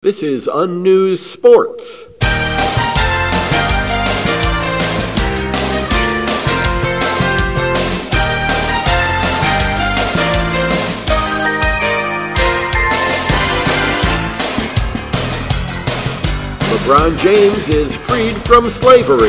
This is Unnews Sports. LeBron James is freed from slavery.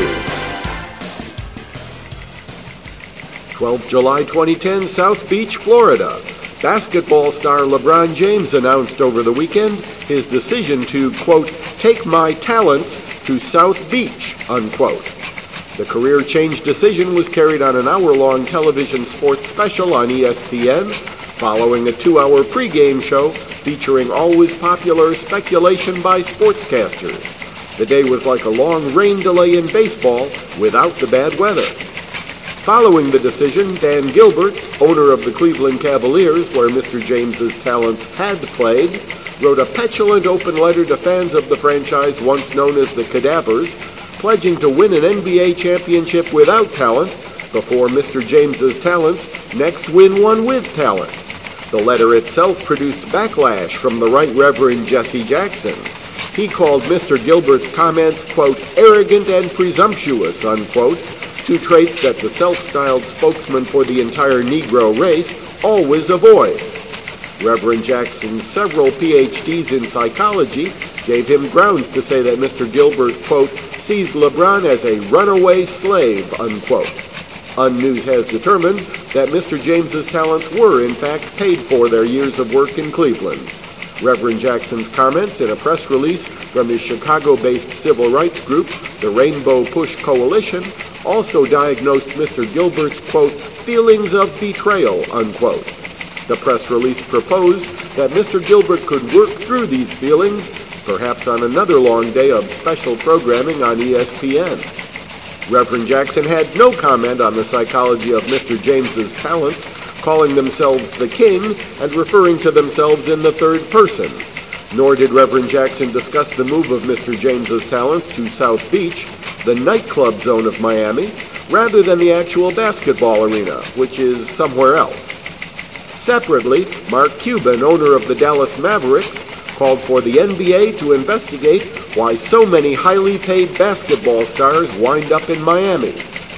12 July 2010, South Beach, Florida. Basketball star LeBron James announced over the weekend his decision to, quote, take my talents to South Beach, unquote. The career-change decision was carried on an hour-long television sports special on ESPN, following a 2-hour pregame show featuring always popular speculation by sportscasters. The day was like a long rain delay in baseball without the bad weather. Following the decision, Dan Gilbert, owner of the Cleveland Cavaliers, where Mr. James's talents had played, wrote a petulant open letter to fans of the franchise once known as the Cadavers, pledging to win an NBA championship without talent before Mr. James's talents next win one with talent. The letter itself produced backlash from the Right Reverend Jesse Jackson. He called Mr. Gilbert's comments, quote, arrogant and presumptuous, unquote, two traits that the self-styled spokesman for the entire Negro race always avoids. Reverend Jackson's several PhDs in psychology gave him grounds to say that Mr. Gilbert, quote, sees LeBron as a runaway slave, unquote. Unnews has determined that Mr. James's talents were, in fact, paid for their years of work in Cleveland. Reverend Jackson's comments in a press release from his Chicago-based civil rights group, the Rainbow Push Coalition, also diagnosed Mr. Gilbert's, quote, feelings of betrayal, unquote. The press release proposed that Mr. Gilbert could work through these feelings, perhaps on another long day of special programming on ESPN. Reverend Jackson had no comment on the psychology of Mr. James's talents, calling themselves the king and referring to themselves in the third person. Nor did Reverend Jackson discuss the move of Mr. James's talents to South Beach, the nightclub zone of Miami, rather than the actual basketball arena, which is somewhere else. Separately, Mark Cuban, owner of the Dallas Mavericks, called for the NBA to investigate why so many highly paid basketball stars wind up in Miami.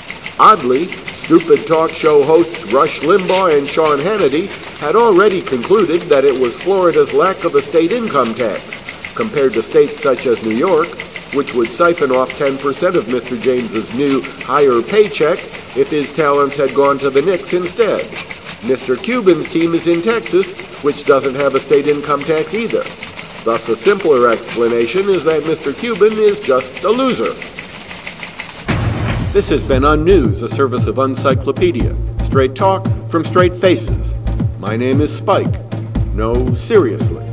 Oddly, stupid talk show hosts Rush Limbaugh and Sean Hannity had already concluded that it was Florida's lack of a state income tax, compared to states such as New York, which would siphon off 10% of Mr. James's new higher paycheck if his talents had gone to the Knicks instead. Mr. Cuban's team is in Texas, which doesn't have a state income tax either. Thus, a simpler explanation is that Mr. Cuban is just a loser. This has been Unnews, a service of Uncyclopedia. Straight talk from straight faces. My name is Spike. No, seriously.